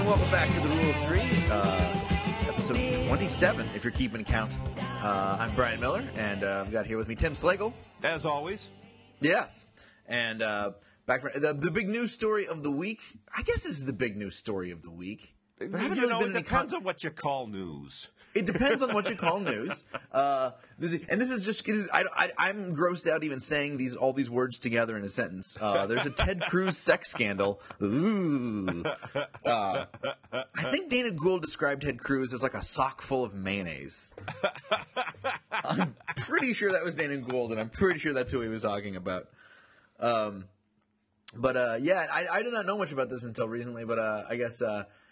welcome back to the Rule of Three, episode 27, if you're keeping count. I'm Brian Miller, and I've got here with me Tim Slagle. As always. Yes. And back for the big news story of the week. I guess this is the big news story of the week. It depends on what you call news. It depends on what you call news. This is just I'm grossed out even saying all these words together in a sentence. There's a Ted Cruz sex scandal. Ooh. I think Dana Gould described Ted Cruz as like a sock full of mayonnaise. I'm pretty sure that was Dana Gould, and I'm pretty sure that's who he was talking about. I did not know much about this until recently, but I guess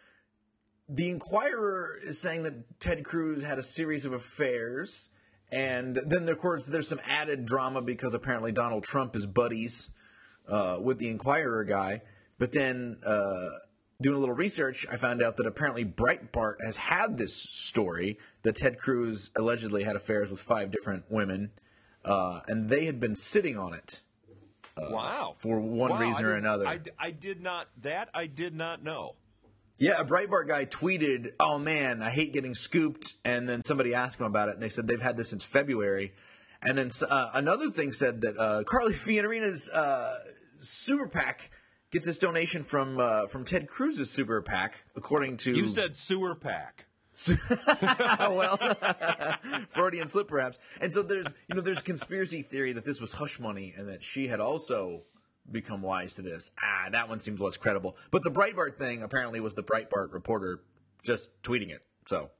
the Inquirer is saying that Ted Cruz had a series of affairs, and then, of course, there's some added drama because apparently Donald Trump is buddies with the Inquirer guy. But then, doing a little research, I found out that apparently Breitbart has had this story that Ted Cruz allegedly had affairs with 5 different women, and they had been sitting on it. Wow. For one reason or another. I did not know. Yeah, a Breitbart guy tweeted, "Oh man, I hate getting scooped," and then somebody asked him about it, and they said they've had this since February. And then another thing said that Carly Fiorina's super PAC gets its donation from Ted Cruz's super PAC, according to... You said sewer PAC. Well, Freudian slip perhaps. And so there's conspiracy theory that this was hush money and that she had also become wise to this. That one seems less credible. But the Breitbart thing apparently was the Breitbart reporter just tweeting it. So,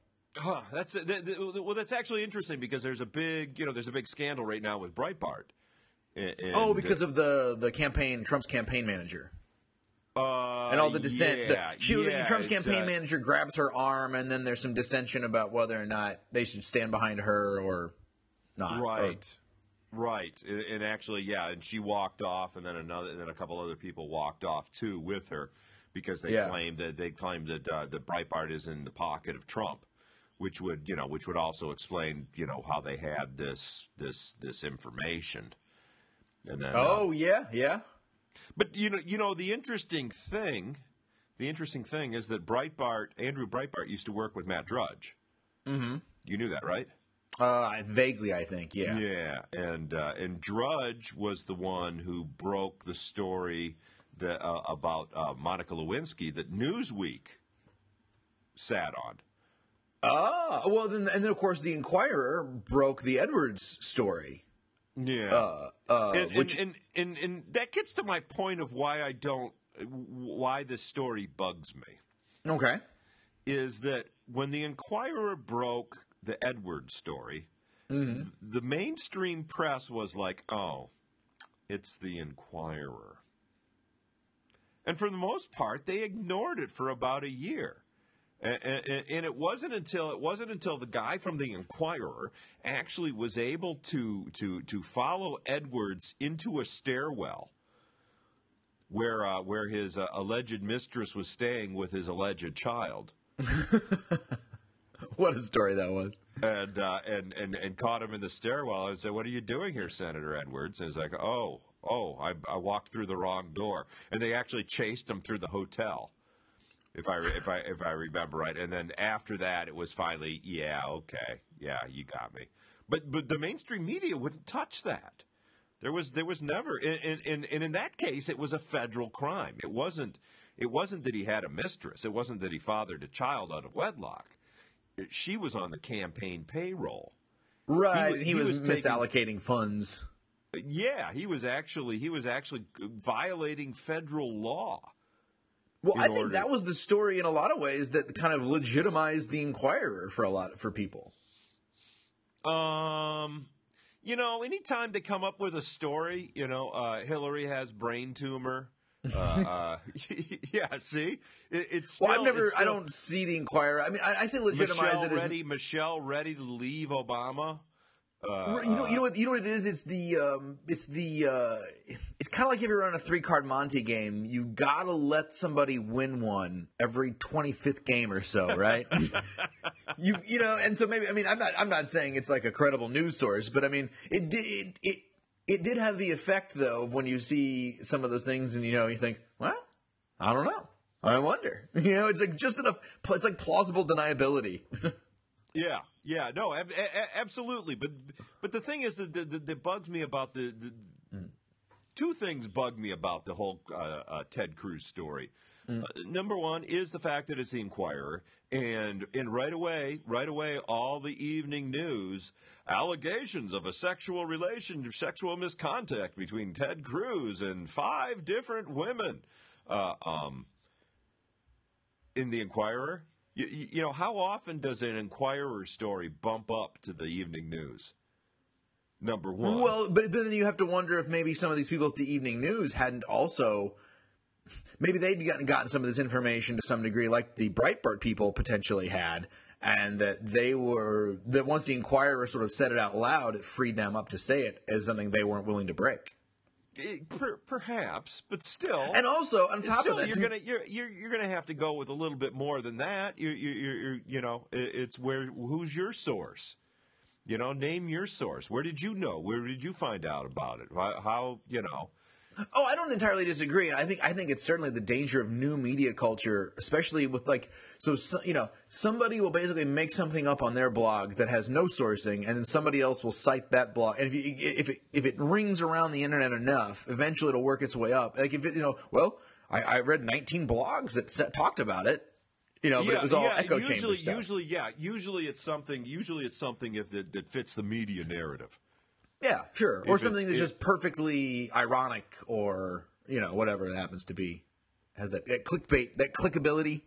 that's actually interesting because there's a big scandal right now with Breitbart. Because of the campaign, Trump's campaign manager. And all the dissent. Trump's campaign manager grabs her arm, and then there's some dissension about whether or not they should stand behind her or not. Right, and actually, and she walked off, and then a couple other people walked off too with her because they claimed that the Breitbart is in the pocket of Trump, which would also explain how they had this information. And then But the interesting thing is that Andrew Breitbart used to work with Matt Drudge. Mm-hmm. You knew that, right? Vaguely, I think, yeah. Yeah, and Drudge was the one who broke the story about Monica Lewinsky that Newsweek sat on. Well, and then of course the Inquirer broke the Edwards story. Yeah, and that gets to my point of why this story bugs me. Okay, is that when the Inquirer broke the Edwards story, the mainstream press was like, "Oh, it's the Inquirer," and for the most part, they ignored it for about a year. And it wasn't until the guy from the Inquirer actually was able to follow Edwards into a stairwell where his alleged mistress was staying with his alleged child. What a story that was! And caught him in the stairwell and said, "What are you doing here, Senator Edwards?" And he's like, "Oh, I walked through the wrong door." And they actually chased him through the hotel. If I remember right, and then after that, it was finally, you got me. But the mainstream media wouldn't touch that. There was never, and in that case, it was a federal crime. It wasn't that he had a mistress. It wasn't that he fathered a child out of wedlock. She was on the campaign payroll. Right, he was misallocating funds. Yeah, he was actually violating federal law. Well, I think that was the story in a lot of ways that kind of legitimized the Inquirer for people. Anytime they come up with a story, Hillary has brain tumor. See, it's still, I don't see the Inquirer. I mean, I say legitimize it as Michelle ready to leave Obama. You know what it is? It's kind of like if you're on a 3-card Monte game, you gotta let somebody win one every 25th game or so, right? And so maybe, I mean, I'm not saying it's like a credible news source, but I mean, it did have the effect though of when you see some of those things and you think, well, I don't know. I wonder. It's like just enough. It's like plausible deniability. Yeah, no, absolutely. But the thing is that bugs me about the two things bug me about the whole Ted Cruz story. Number one is the fact that it's the Inquirer, and right away, all the evening news allegations of a sexual misconduct between Ted Cruz and 5 different women in the Inquirer. You know, how often does an Inquirer story bump up to the evening news? Number one. Well, but then you have to wonder if maybe some of these people at the evening news hadn't also. Maybe they'd gotten some of this information to some degree, like the Breitbart people potentially had, and that once the Inquirer sort of said it out loud, it freed them up to say it as something they weren't willing to break. Perhaps, but still. And also, on top of that, you're gonna have to go with a little bit more than that. It's who's your source? Name your source. Where did you know? Where did you find out about it? How? Oh, I don't entirely disagree. I think it's certainly the danger of new media culture, especially with somebody will basically make something up on their blog that has no sourcing, and then somebody else will cite that blog. And if it rings around the internet enough, eventually it'll work its way up. Like I read 19 blogs that talked about it. But it was all echo chamber stuff. Usually it's something that fits the media narrative. Yeah, sure. Or something that's just perfectly ironic or, whatever it happens to be. Has that clickbait, that clickability.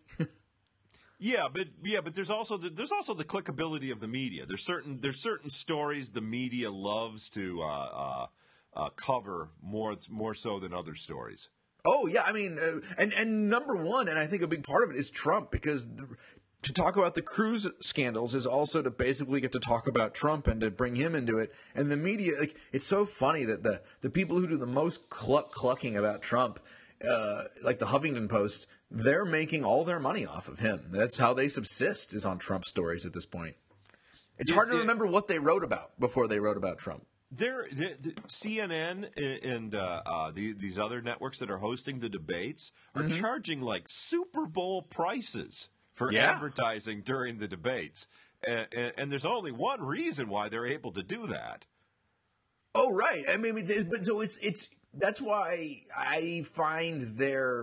but there's also the clickability of the media. There's certain stories the media loves to cover more so than other stories. Oh, yeah. I mean, and number one, and I think a big part of it is Trump, because to talk about the Cruz scandals is also to basically get to talk about Trump and to bring him into it. And the media, it's so funny that the people who do the most clucking about Trump, like the Huffington Post, they're making all their money off of him. That's how they subsist, is on Trump stories at this point. It's hard to remember what they wrote about before they wrote about Trump. CNN and these other networks that are hosting the debates are charging like Super Bowl prices for advertising during the debates. And there's only one reason why they're able to do that. Oh, right. I mean, that's why I find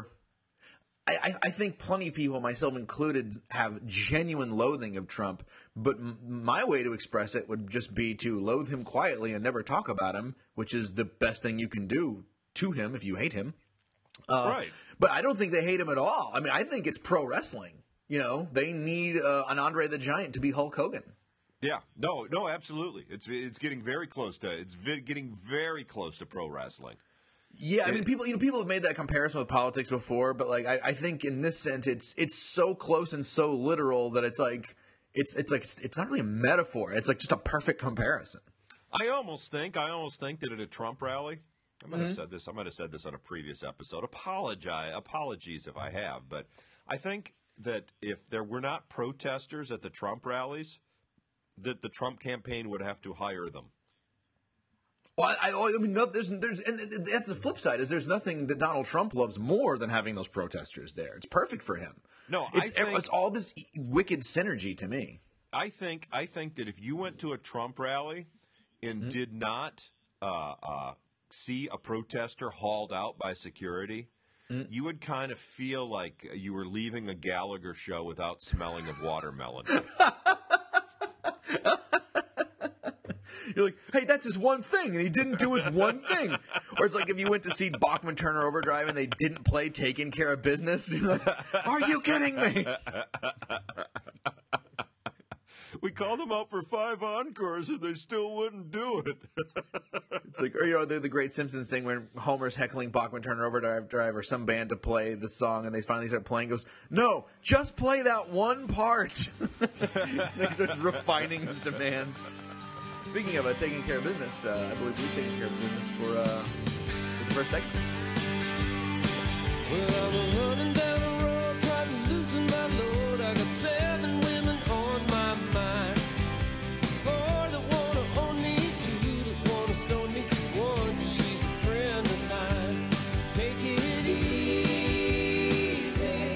I think plenty of people, myself included, have genuine loathing of Trump. But my way to express it would just be to loathe him quietly and never talk about him, which is the best thing you can do to him if you hate him. Right. But I don't think they hate him at all. I mean, I think it's pro wrestling. They need an Andre the Giant to be Hulk Hogan. Yeah, no, absolutely. It's getting very close to getting very close to pro wrestling. Yeah, I mean, people have made that comparison with politics before, but I think in this sense, it's so close and so literal that it's not really a metaphor. It's like just a perfect comparison. I almost think that at a Trump rally, I might have said this. I might have said this on a previous episode. Apologies if I have, but I think that if there were not protesters at the Trump rallies, that the Trump campaign would have to hire them. Well, I mean, no, there's, and that's the flip side. Is there's nothing that Donald Trump loves more than having those protesters there. It's perfect for him. No, it's all this wicked synergy to me. I think that if you went to a Trump rally and did not see a protester hauled out by security, you would kind of feel like you were leaving a Gallagher show without smelling of watermelon. You're like, hey, that's his one thing, and he didn't do his one thing. Or it's like if you went to see Bachman Turner Overdrive and they didn't play Taking Care of Business. You're like, are you kidding me? We called them out for 5 encores and they still wouldn't do it. It's like, or the Great Simpsons thing when Homer's heckling Bachman Turner Overdrive or some band to play the song, and they finally start playing. Goes, no, just play that one part. He starts refining his demands. Speaking of taking care of business, I believe we've taken care of business for the first segment. Well, I'm running down the road trying to loosen my load. I got 7 women on my mind. 4 that wanna own me, 2 that wanna stone me. 1 says she's a friend of mine. Take it easy.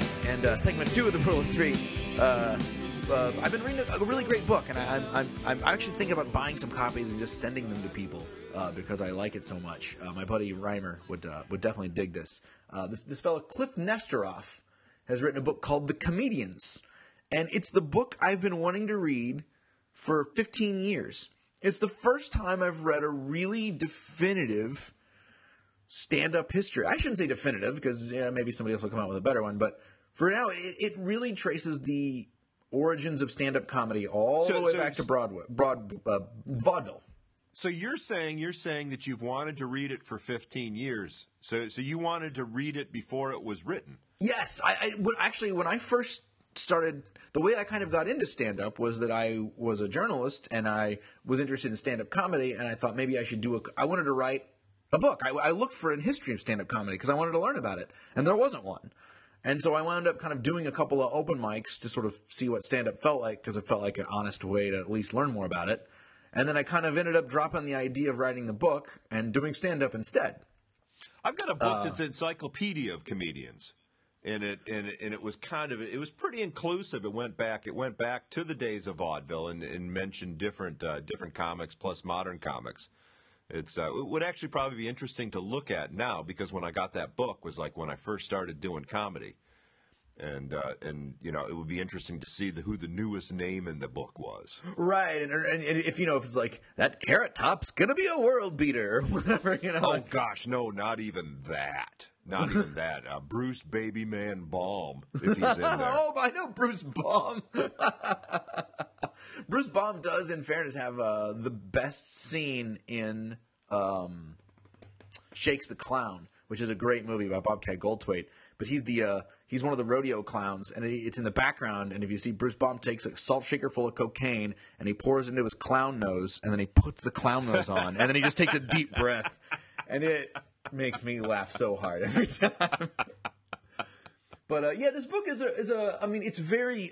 And segment 2 of the Rule of Three. I've been reading a really great book, and I'm actually thinking about buying some copies and just sending them to people because I like it so much. My buddy Reimer would definitely dig this. This fellow Cliff Nesteroff has written a book called The Comedians, and it's the book I've been wanting to read for 15 years. It's the first time I've read a really definitive stand-up history. I shouldn't say definitive because maybe somebody else will come out with a better one, but for now, it really traces the origins of stand-up comedy all the way back to vaudeville. So you're saying that you've wanted to read it for 15 years. So you wanted to read it before it was written. Yes, actually, when I first started, the way I kind of got into stand-up was that I was a journalist and I was interested in stand-up comedy, and I thought maybe I should I wanted to write a book. I looked for a history of stand-up comedy because I wanted to learn about it, and there wasn't one. And so I wound up kind of doing a couple of open mics to sort of see what stand-up felt like because it felt like an honest way to at least learn more about it. And then I kind of ended up dropping the idea of writing the book and doing stand-up instead. I've got a book that's an encyclopedia of comedians, and it was pretty inclusive. It went back to the days of vaudeville and mentioned different comics plus modern comics. It would actually probably be interesting to look at now because when I got that book was like when I first started doing comedy, and it would be interesting to see who the newest name in the book was. Right, and if if it's like that Carrot Top's gonna be a world beater or whatever, Oh gosh, no, not even that. Not even that. Bruce Babyman Baum, if he's in there. Oh, I know Bruce Baum. Bruce Baum does, in fairness, have the best scene in Shakes the Clown, which is a great movie about Bobcat Goldthwait. But he's one of the rodeo clowns, and it's in the background. And if you see, Bruce Baum takes a salt shaker full of cocaine, and he pours into his clown nose, and then he puts the clown nose on, and then he just takes a deep breath. And it makes me laugh so hard every time. But this book is it's very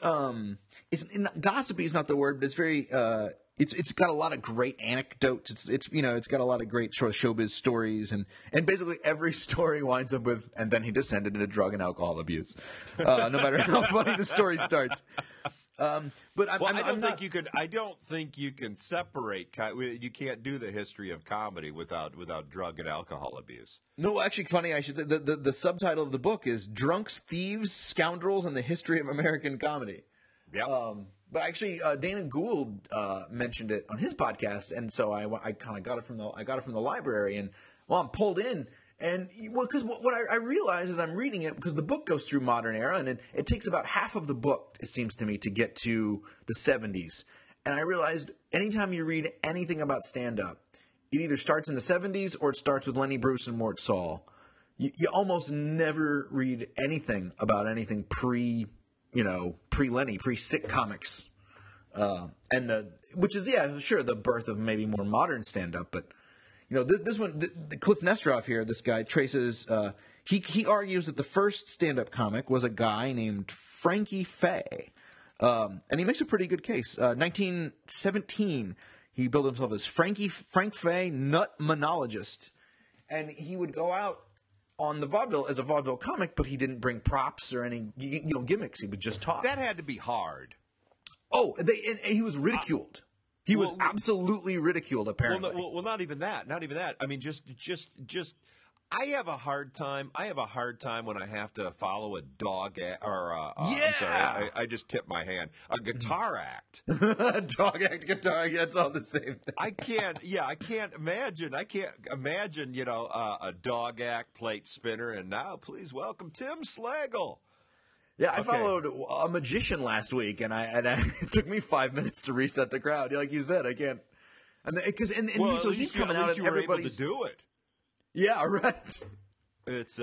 gossipy is not the word, but it's very it's got a lot of great anecdotes. It's got a lot of great sort of showbiz stories, and basically every story winds up with, and then he descended into drug and alcohol abuse, no matter how funny the story starts. But I don't think you can separate. You can't do the history of comedy without drug and alcohol abuse. No, actually, funny. I should say the subtitle of the book is "Drunks, Thieves, Scoundrels, and the History of American Comedy." Yeah. But actually, Dana Gould mentioned it on his podcast, and so I kind of got it from the library, and I'm pulled in. And because what I realize as I'm reading it, because the book goes through modern era, and it takes about half of the book, it seems to me, to get to the 70s. And I realized anytime you read anything about stand-up, it either starts in the 70s or it starts with Lenny Bruce and Mort Sahl. You almost never read anything about anything pre-Lenny, pre-sitcomics. Which is, the birth of maybe more modern stand-up, but... this one, the Cliff Nesteroff here, this guy traces, he argues that the first stand-up comic was a guy named Frankie Faye. And he makes a pretty good case. 1917, he billed himself as Frank Faye, nut monologist. And he would go out on the vaudeville as a vaudeville comic, but he didn't bring props or any gimmicks. He would just talk. That had to be hard. Oh, and he was ridiculed. He was absolutely ridiculed, apparently. Well, not even that. Not even that. I mean, just. I have a hard time. When I have to follow a dog I'm sorry, I just tipped my hand. A guitar act. Dog act, guitar act. That's all the same thing. I can't imagine. A dog act, plate spinner, and now please welcome Tim Slagle. Yeah, I followed a magician last week, and it took me 5 minutes to reset the crowd. Like you said, I can't. So he's coming out, and everybody's able to do it. Yeah, right. It's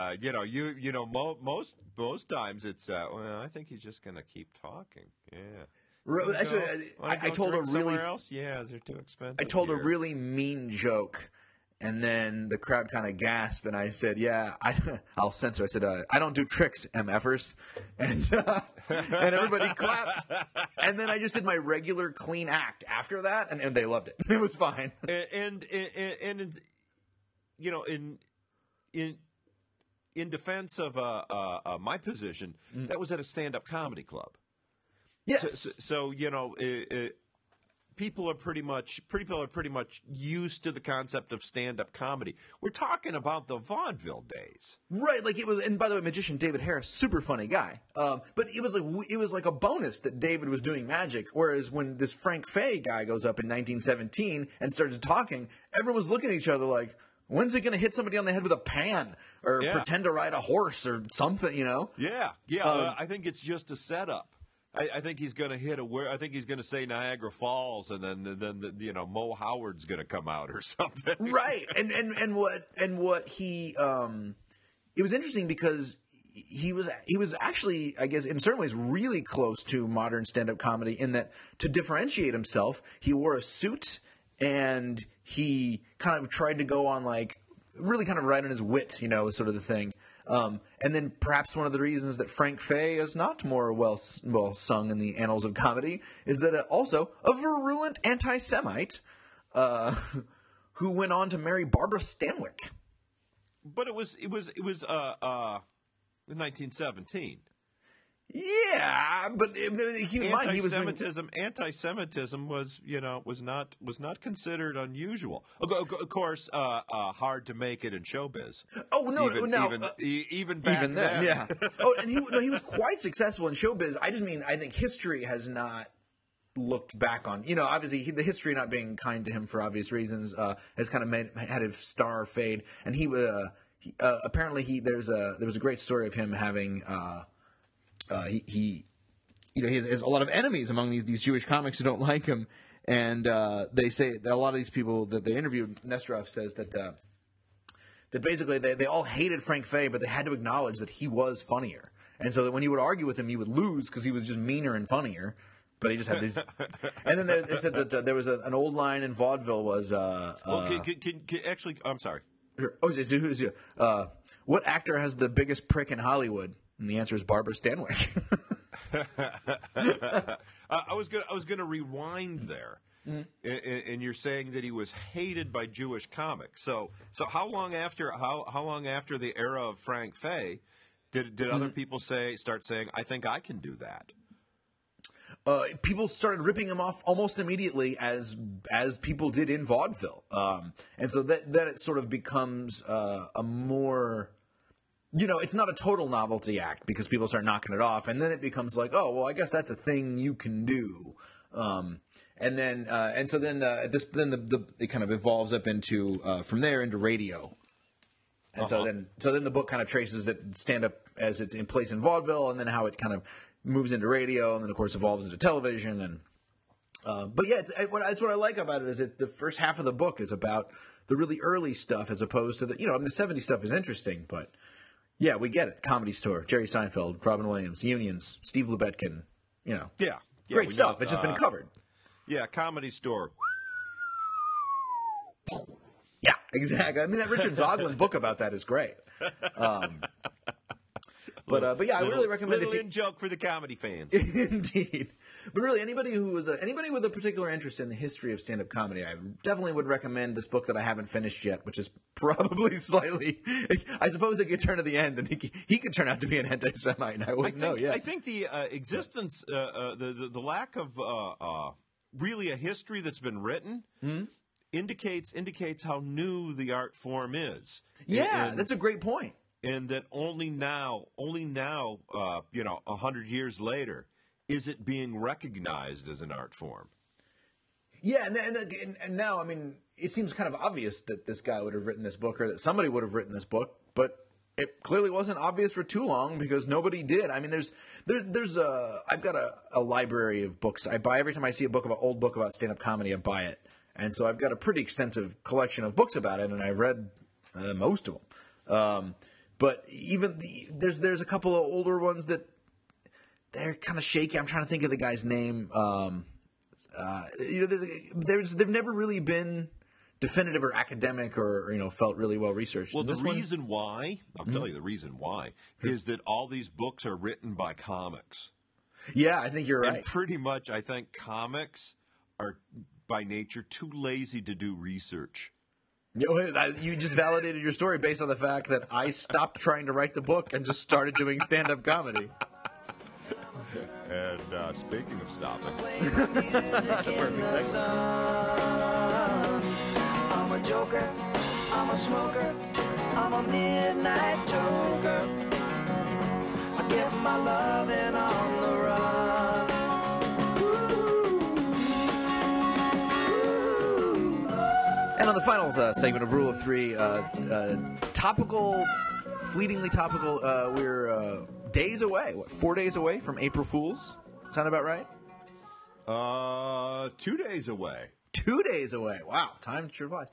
most times it's I think he's just gonna keep talking. Yeah. Actually, I told a really else. Yeah, they're too expensive. I told a really mean joke. And then the crowd kind of gasped, and I said, I'll censor. I said, I don't do tricks, MFers. And everybody clapped. And then I just did my regular clean act after that, and they loved it. It was fine. And in defense of my position, that was at a stand-up comedy club. Yes. So people are pretty much used to the concept of stand-up comedy. We're talking about the vaudeville days, Right, like it was, and by the way, magician David Harris, super funny guy. But it was like a bonus that David was doing magic. Whereas when this Frank Fay guy goes up in 1917 and starts talking, everyone was looking at each other like, when's he going to hit somebody on the head with a pan or pretend to ride a horse or something? Yeah. I think it's just a setup. I think he's going to hit I think he's going to say Niagara Falls, and then Mo Howard's going to come out or something. Right, and what he it was interesting because he was actually, I guess, in certain ways really close to modern stand-up comedy in that, to differentiate himself, he wore a suit and he kind of tried to go on like really kind of right on his wit, was sort of the thing. And then perhaps one of the reasons that Frank Fay is not more well sung in the annals of comedy is that also a virulent anti-Semite who went on to marry Barbara Stanwyck. But it was 1917. Yeah, but keep in mind he was doing... Anti-Semitism was not considered unusual. Of course, hard to make it in showbiz. Oh no, even back even then, yeah. Oh, and he was quite successful in showbiz. I think history has not looked back on. Obviously the history not being kind to him for obvious reasons has kind of had his star fade. And apparently there was a great story of him having. He has a lot of enemies among these Jewish comics who don't like him, and they say that a lot of these people that they interviewed, Nesterov says that basically they all hated Frank Fay, but they had to acknowledge that he was funnier, and so that when you would argue with him, you would lose because he was just meaner and funnier. But he just had these. And then they said that there was an old line in vaudeville was. Actually, I'm sorry. Sure. What actor has the biggest prick in Hollywood? And the answer is Barbara Stanwyck. I was going to rewind there, and you're saying that he was hated by Jewish comics. So how long after the era of Frank Fay did other people start saying, I think I can do that? People started ripping him off almost immediately, as people did in vaudeville, and so that it sort of becomes a more. It's not a total novelty act because people start knocking it off, and then it becomes like, oh, well, I guess that's a thing you can do, and then it kind of evolves up into from there into radio, and so then the book kind of traces it stand up as it's in place in vaudeville, and then how it kind of moves into radio, and then of course evolves into television, and but yeah, it's what I like about it is the first half of the book is about the really early stuff as opposed to the 70s stuff is interesting, but. Yeah, we get it. Comedy Store, Jerry Seinfeld, Robin Williams, Unions, Steve Lubetkin. Yeah, great stuff. It's just been covered. Yeah, Comedy Store. Yeah, exactly. I mean, that Richard Zoglin book about that is great. But yeah, I really recommend it. In joke for the comedy fans. Indeed. But really, anybody with a particular interest in the history of stand-up comedy, I definitely would recommend this book that I haven't finished yet, which is probably slightly. I suppose it could turn to the end, and he could turn out to be an anti-Semite, and I wouldn't know yet. I think the existence, the lack of really a history that's been written. Indicates how new the art form is. Yeah, that's a great point. And that only now, 100 years later, is it being recognized as an art form. Yeah, and now, I mean, it seems kind of obvious that this guy would have written this book, or that somebody would have written this book, but it clearly wasn't obvious for too long because nobody did. I mean, I've got a library of books I buy every time I see old book about stand-up comedy. I buy it, and so I've got a pretty extensive collection of books about it, and I've read most of them. But even there's a couple of older ones that they're kind of shaky. I'm trying to think of the guy's name. They've never really been definitive or academic or felt really well researched. Well, I'll tell you the reason why is that all these books are written by comics. Yeah, I think you're right. And pretty much, I think comics are by nature too lazy to do research. You just validated your story based on the fact that I stopped trying to write the book and just started doing stand-up comedy. And speaking of stopping, Perfect segment. I'm a joker, I'm a smoker, I'm a midnight joker. I get my loving on the run. And on the final segment of Rule of Three, topical, fleetingly topical, we're days away, 4 days away from April Fool's? Sound about right? 2 days away. 2 days away. Wow, time sure flies.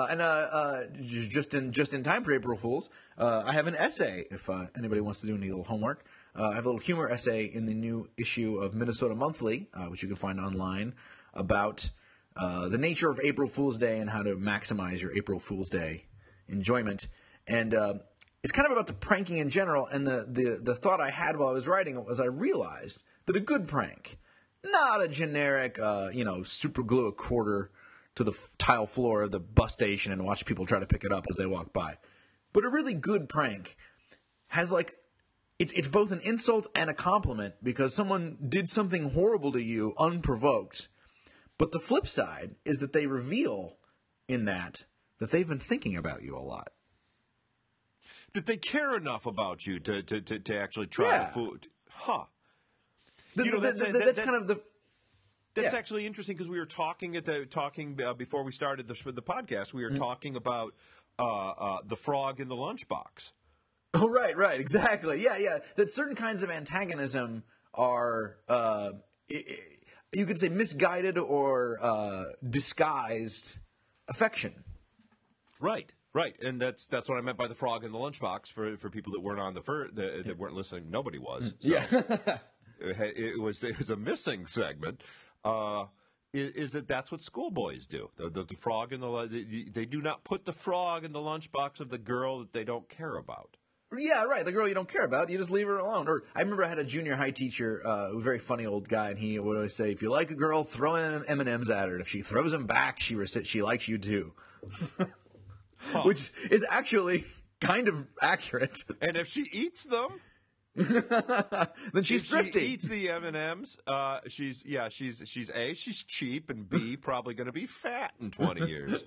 Just in time for April Fool's, I have an essay. If anybody wants to do any little homework, I have a little humor essay in the new issue of Minnesota Monthly, which you can find online, about the nature of April Fool's Day and how to maximize your April Fool's Day enjoyment. And it's kind of about the pranking in general. And the thought I had while I was writing it was I realized that a good prank, not a generic, super glue a quarter to the tile floor of the bus station and watch people try to pick it up as they walk by, but a really good prank has it's both an insult and a compliment because someone did something horrible to you unprovoked. But the flip side is that they reveal in that they've been thinking about you a lot. That they care enough about you to actually try the food. Huh. That's kind of the... That's actually interesting because we were talking before we started the podcast. We were talking about the frog in the lunchbox. Oh, right, exactly. Yeah. That certain kinds of antagonism are, you could say, misguided or disguised affection. Right, and that's what I meant by the frog in the lunchbox for people that weren't on that weren't listening. Nobody was. So Yeah. it was a missing segment. Is that's what schoolboys do? The frog in they do not put the frog in the lunchbox of the girl that they don't care about. Yeah, right. The girl you don't care about, you just leave her alone. Or I remember I had a junior high teacher, a very funny old guy, and he would always say, "If you like a girl, throw M&Ms at her. And if she throws them back, she likes you too." Which is actually kind of accurate. And if she eats them, then she's thrifty. She eats the M&Ms. She's cheap, and B, probably going to be fat in 20 years.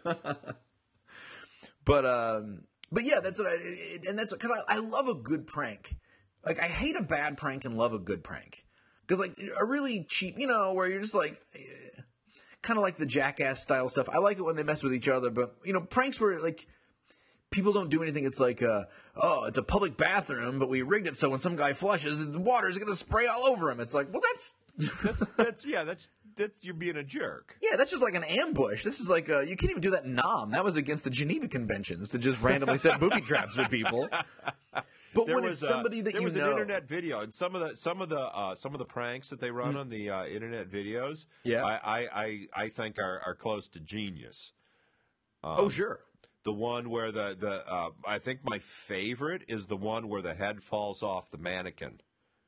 But yeah, that's that's because I love a good prank. Like I hate a bad prank and love a good prank. Because like a really cheap, where you're just like, kind of like the Jackass style stuff. I like it when they mess with each other, but pranks where like people don't do anything. It's like, it's a public bathroom, but we rigged it so when some guy flushes, the water's going to spray all over him. It's like, well, that's you're being a jerk. Yeah, that's just like an ambush. This is like you can't even do that in Nam. That was against the Geneva Conventions to just randomly set booby traps for people. But when it's somebody that there was an internet video, and some of the pranks that they run on the internet videos, I think are close to genius. Oh sure. The one where I think my favorite is the one where the head falls off the mannequin.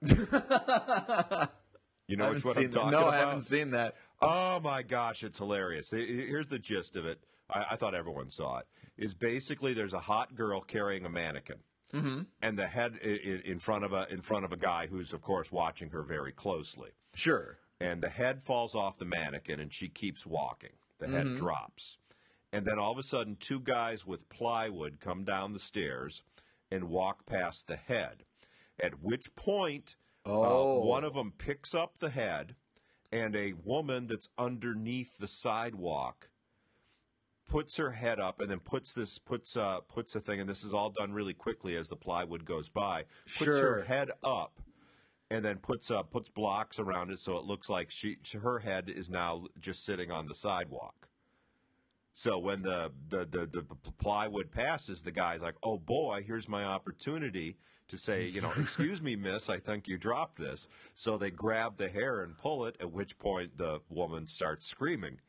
You know which one I'm talking about? No, I haven't seen that. Oh, my gosh, it's hilarious. Here's the gist of it. I thought everyone saw it. Is basically there's a hot girl carrying a mannequin. Mm-hmm. And the head in front of a guy who's, of course, watching her very closely. Sure. And the head falls off the mannequin, and she keeps walking. The head drops. And then all of a sudden, two guys with plywood come down the stairs and walk past the head, at which point... one of them picks up the head, and a woman that's underneath the sidewalk puts her head up, and then puts a thing, and this is all done really quickly as the plywood goes by. Puts her head up, and then puts blocks around it, so it looks like her head is now just sitting on the sidewalk. So when the plywood passes, the guy's like, "Oh boy, here's my opportunity to say, excuse me, miss, I think you dropped this." So they grab the hair and pull it, at which point the woman starts screaming.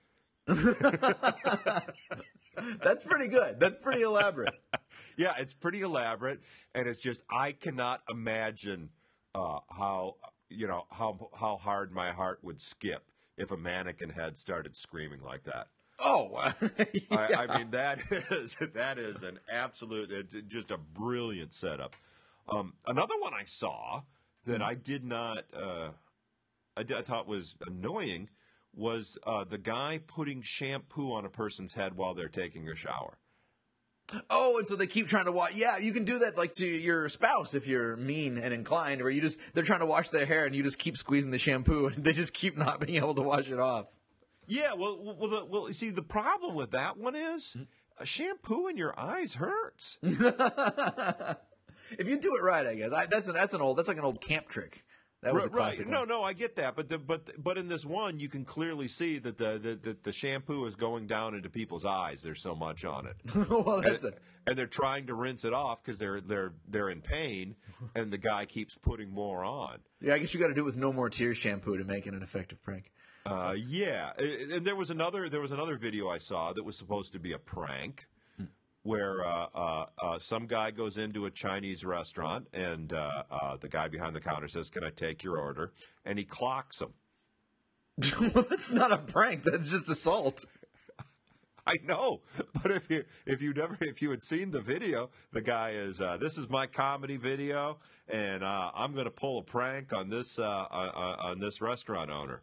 That's pretty good. That's pretty elaborate. Yeah, it's pretty elaborate, and it's just I cannot imagine how hard my heart would skip if a mannequin head started screaming like that. Oh, yeah. I mean, that is an absolute, just a brilliant setup. Another one I saw that I did not, I thought was annoying was the guy putting shampoo on a person's head while they're taking a shower. Oh, and so they keep trying to wash. Yeah, you can do that like to your spouse if you're mean and inclined, where they're trying to wash their hair and you just keep squeezing the shampoo and they just keep not being able to wash it off. Yeah, well, you see, the problem with that one is shampoo in your eyes hurts. If you do it right, I guess that's like an old camp trick. That was a classic one. No, I get that, but in this one, you can clearly see that the shampoo is going down into people's eyes. There's so much on it. Well, that's it. And they're trying to rinse it off because they're in pain, and the guy keeps putting more on. Yeah, I guess you got to do it with No More Tears shampoo to make it an effective prank. Yeah, and there was another video I saw that was supposed to be a prank, where some guy goes into a Chinese restaurant and the guy behind the counter says, "Can I take your order?" And he clocks him. Well, that's not a prank. That's just assault. I know, but if you had seen the video, the guy is this is my comedy video, and I'm going to pull a prank on this restaurant owner.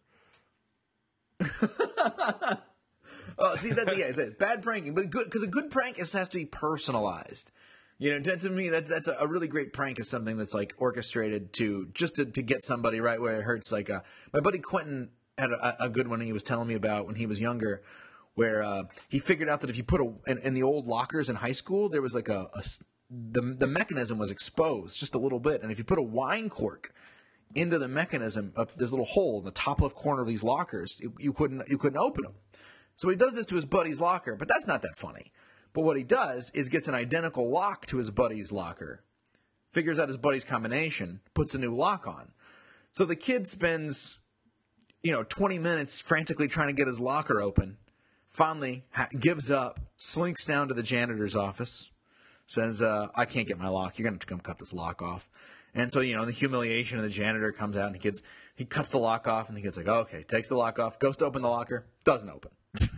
See, that's bad pranking, but good because a good prank has to be personalized. You know, to me, that's a really great prank is something that's like orchestrated to get somebody right where it hurts. Like my buddy Quentin had a good one he was telling me about when he was younger, where he figured out that if you put in the old lockers in high school, there was like the mechanism was exposed just a little bit, and if you put a wine cork into the mechanism, there's a little hole in the top left corner of these lockers, you couldn't open them. So he does this to his buddy's locker, but that's not that funny. But what he does is gets an identical lock to his buddy's locker, figures out his buddy's combination, puts a new lock on. So the kid spends, 20 minutes frantically trying to get his locker open, finally gives up, slinks down to the janitor's office, says, I can't get my lock. You're going to have to come cut this lock off. And so, the humiliation of the janitor comes out and he cuts the lock off, and the kid's like, oh, okay, takes the lock off, goes to open the locker, doesn't open.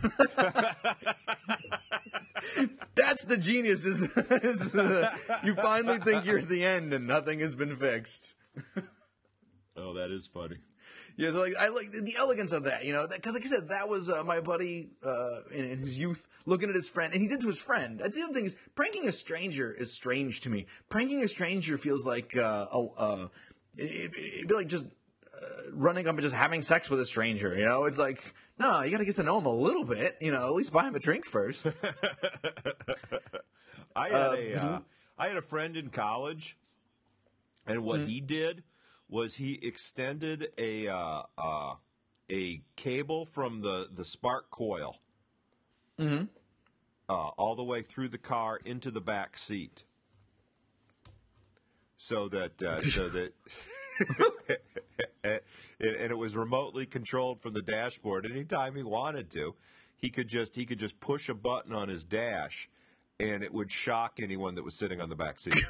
That's the genius you finally think you're at the end and nothing has been fixed. Oh, that is funny. Yeah, so I like the elegance of that, because like I said, that was my buddy in his youth looking at his friend, and he did to his friend. That's the other thing is pranking a stranger is strange to me. Pranking a stranger feels like it'd be like just running up and just having sex with a stranger. It's like, no, you got to get to know him a little bit. At least buy him a drink first. I had a friend in college, and what he did was he extended a cable from the spark coil all the way through the car into the back seat, so that and it was remotely controlled from the dashboard. Anytime he wanted to, he could just push a button on his dash, and it would shock anyone that was sitting on the back seat.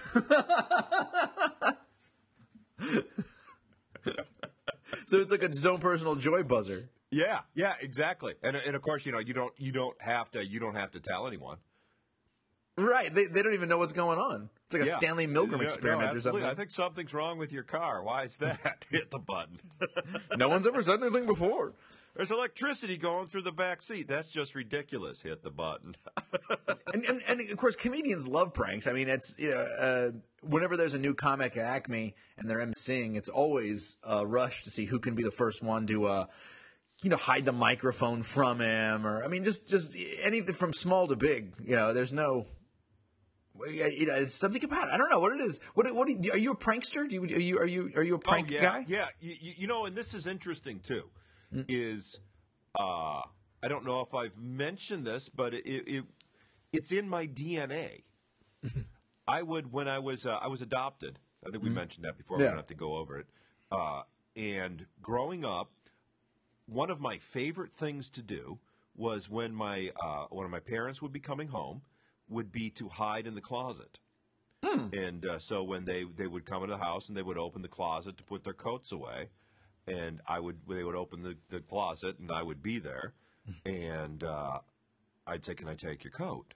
So it's like its own personal joy buzzer. Yeah, exactly. And of course, you don't have to tell anyone. Right. They don't even know what's going on. It's like a Stanley Milgram experiment or something. I think something's wrong with your car. Why is that? Hit the button. No one's ever said anything before. There's electricity going through the back seat. That's just ridiculous. Hit the button. and of course, comedians love pranks. I mean, it's whenever there's a new comic at Acme and they're emceeing, it's always a rush to see who can be the first one to hide the microphone from him, or just anything from small to big. There's no. It's something about it. I don't know what it is. What are you a prankster? Are you a prank guy? Yeah. And this is interesting too. Is I don't know if I've mentioned this, but it's in my DNA. When I was adopted. I think we mentioned that before. We don't have to go over it. And growing up, one of my favorite things to do was when one of my parents would be coming home, would be to hide in the closet. And so when they would come into the house and they would open the closet to put their coats away, and they would open the closet and I would be there, and I'd say, can I take your coat?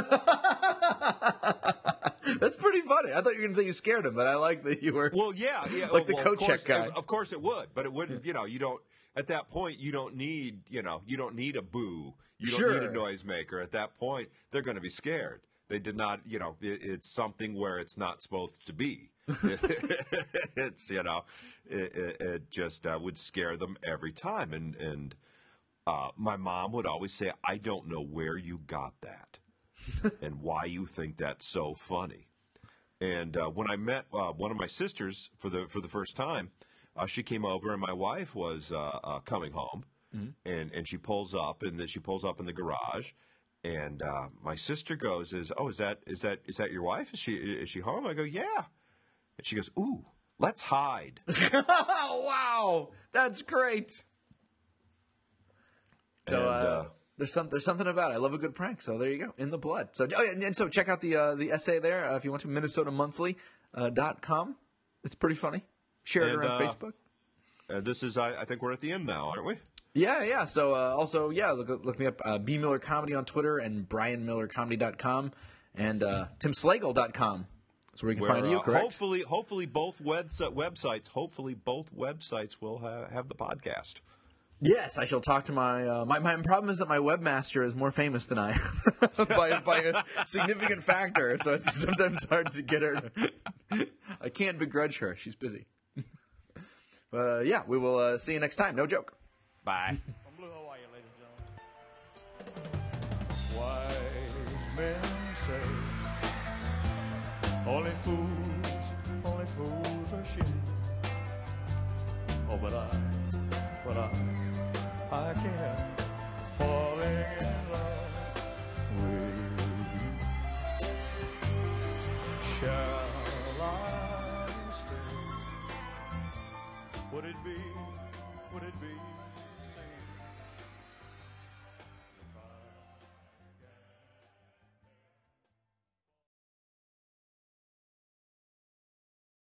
That's pretty funny. I thought you were going to say you scared him, but I like that you were. Well, yeah. Like the well, coat check guy. Of course it would, but it wouldn't, you don't, at that point, you don't need a boo. You don't need a noisemaker. At that point, they're going to be scared. They did not, it's something where it's not supposed to be. It's, it just would scare them every time. And my mom would always say, I don't know where you got that and why you think that's so funny. And when I met one of my sisters for the first time, she came over and my wife was coming home, and she pulls up in the garage, and my sister goes, "Is that your wife? Is she home?" I go, "Yeah," and she goes, "Ooh, let's hide." Wow, that's great. So there's something about it. I love a good prank. So there you go, in the blood. So and so check out the essay there if you want to, MinnesotaMonthly.com. It's pretty funny. Share it around Facebook. This is, I think we're at the end now, aren't we? Yeah. So also, look me up, B Miller Comedy on Twitter and BrianMillerComedy.com and TimSlagle.com. That's where we can find you. Correct. Hopefully both websites. Hopefully both websites will have the podcast. Yes, I shall talk to my problem is that my webmaster is more famous than I by a significant factor, so it's sometimes hard to get her. I can't begrudge her; she's busy. We will see you next time. No joke. Bye. From Blue Hawaii, ladies and gentlemen. Wise men say only fools are sheep. Oh, but I can't falling in love with you. Shall I stay? Would it be